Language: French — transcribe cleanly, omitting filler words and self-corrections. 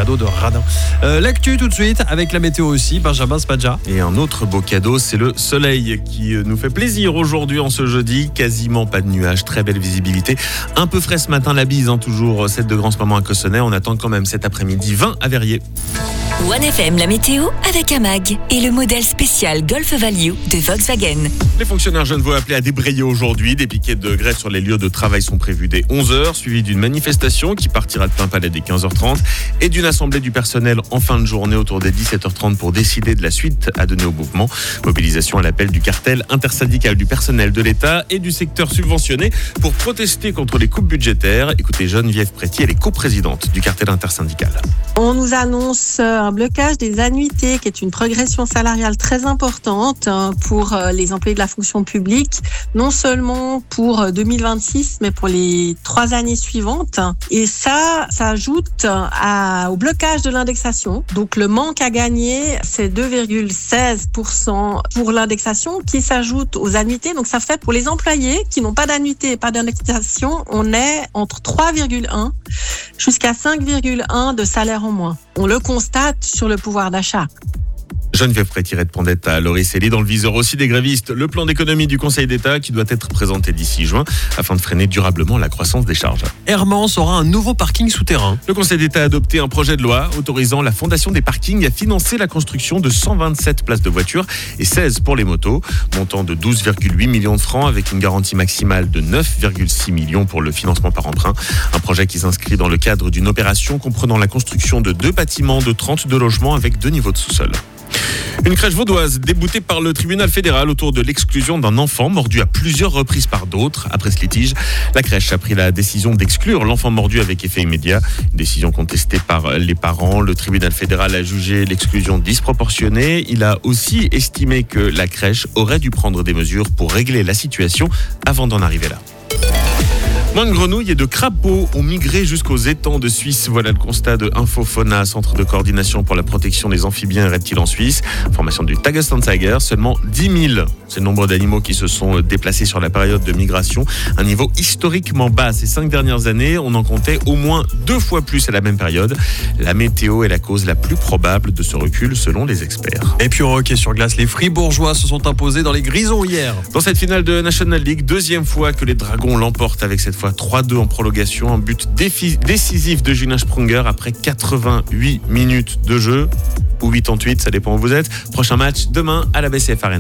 cadeau de radin. L'actu tout de suite avec la météo aussi, Benjamin Spadja. Et un autre beau cadeau, c'est le soleil qui nous fait plaisir aujourd'hui en ce jeudi. Quasiment pas de nuages, très belle visibilité. Un peu frais ce matin, la bise, toujours 7 degrés en ce moment à Cossonay. On attend quand même cet après-midi 20 à Verrier. 1FM, la météo avec AMAG et le modèle spécial Golf Value de Volkswagen. Les fonctionnaires genevois appelés à débrayer aujourd'hui. Des piquets de grève sur les lieux de travail sont prévus dès 11h, suivis d'une manifestation qui partira de Plainpalais dès 15h30 et d'une assemblée du personnel en fin de journée autour des 17h30 pour décider de la suite à donner au mouvement. Mobilisation à l'appel du cartel intersyndical du personnel de l'État et du secteur subventionné pour protester contre les coupes budgétaires. Écoutez Geneviève Préti, elle est coprésidente du cartel intersyndical. On nous annonce un blocage des annuités qui est une progression salariale très importante pour les employés de la fonction publique, non seulement pour 2026 mais pour les 3 années suivantes. Et ça ajoute au blocage de l'indexation. Donc le manque à gagner, c'est 2,16% pour l'indexation qui s'ajoute aux annuités. Donc ça fait pour les employés qui n'ont pas d'annuité et pas d'indexation, on est entre 3,1 jusqu'à 5,1 de salaire en moins. On le constate sur le pouvoir d'achat. Geneviève Préti répondait à Laurie Célie. Dans le viseur aussi des grévistes, le plan d'économie du Conseil d'État qui doit être présenté d'ici juin afin de freiner durablement la croissance des charges. Hermance aura un nouveau parking souterrain. Le Conseil d'État a adopté un projet de loi autorisant la Fondation des parkings à financer la construction de 127 places de voitures et 16 pour les motos, montant de 12,8 millions de francs avec une garantie maximale de 9,6 millions pour le financement par emprunt. Un projet qui s'inscrit dans le cadre d'une opération comprenant la construction de 2 bâtiments de 32 logements avec 2 niveaux de sous-sol. Une crèche vaudoise déboutée par le tribunal fédéral autour de l'exclusion d'un enfant mordu à plusieurs reprises par d'autres. Après ce litige, la crèche a pris la décision d'exclure l'enfant mordu avec effet immédiat. Une décision contestée par les parents. Le tribunal fédéral a jugé l'exclusion disproportionnée. Il a aussi estimé que la crèche aurait dû prendre des mesures pour régler la situation avant d'en arriver là. Moins de grenouilles et de crapauds ont migré jusqu'aux étangs de Suisse. Voilà le constat de Infofauna, centre de coordination pour la protection des amphibiens et reptiles en Suisse. Information du Tagestanzeiger, seulement 10 000. C'est le nombre d'animaux qui se sont déplacés sur la période de migration. Un niveau historiquement bas ces 5 dernières années. On en comptait au moins 2 fois plus à la même période. La météo est la cause la plus probable de ce recul selon les experts. Et puis au hockey sur glace, les Fribourgeois se sont imposés dans les Grisons hier. Dans cette finale de National League, 2e fois que les Dragons l'emportent avec cette fois 3-2 en prolongation, un but décisif de Julien Sprunger après 88 minutes de jeu, ou 88, ça dépend où vous êtes. Prochain match demain à la BCF Arena.